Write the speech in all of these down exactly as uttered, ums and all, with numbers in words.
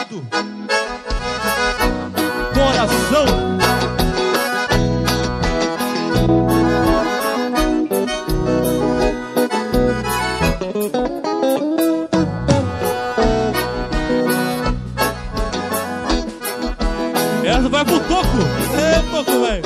Obrigado. Coração. Essa vai pro Toco. É, Toco, velho.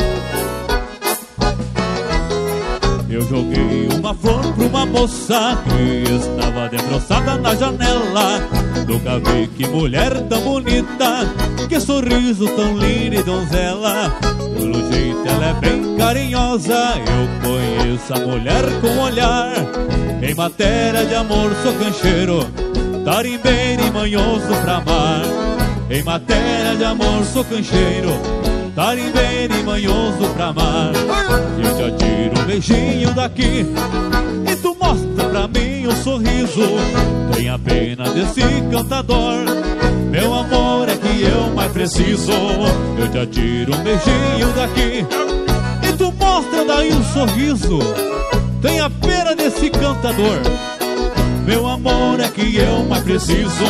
Eu joguei uma flor pra uma moça que estava debruçada na janela. Nunca vi que mulher tão bonita, que sorriso tão lindo e donzela. Pelo jeito ela é bem carinhosa, eu conheço a mulher com o olhar. Em matéria de amor sou cancheiro, tarimbeiro e manhoso pra amar. Em matéria de amor sou cancheiro, tarimbeiro e manhoso pra amar. Eu te atiro um beijinho daqui e tu mostra pra mim um sorriso. Tenha pena desse cantador, meu amor é que eu mais preciso. Eu te atiro um beijinho daqui e tu mostra daí um sorriso. Tenha pena desse cantador, meu amor é que eu mais preciso.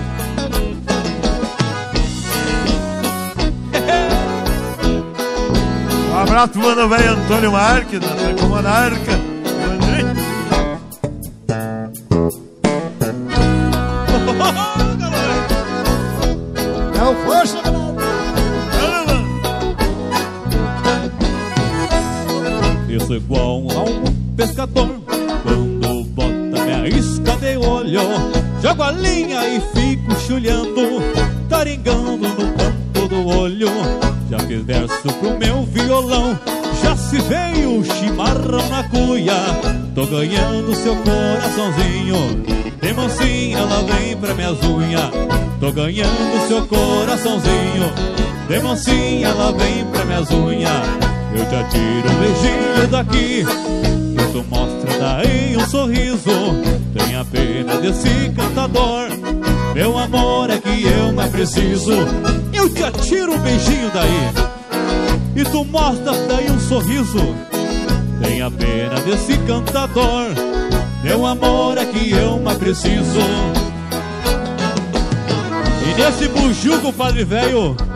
Um abraço pro mano velho Antônio Marques, da Monarca. É o força, eu sou igual a um pescador quando bota minha isca de olho. Jogo a linha e fico chulhando, taringando no canto do olho. Já fiz verso pro meu violão, já se veio o chimarrão na cuia. Tô ganhando seu coraçãozinho, de mansinha ela vem pra minhas unhas. Tô ganhando seu coraçãozinho, de mansinha ela vem pra minhas unhas. Eu te atiro um beijinho daqui e tu mostra daí um sorriso. Tenha pena desse cantador, meu amor é que eu mais preciso. Eu te atiro um beijinho daí e tu mostra daí um sorriso. Tenha pena desse cantador, meu amor é que eu mais preciso. E nesse buju, compadre velho,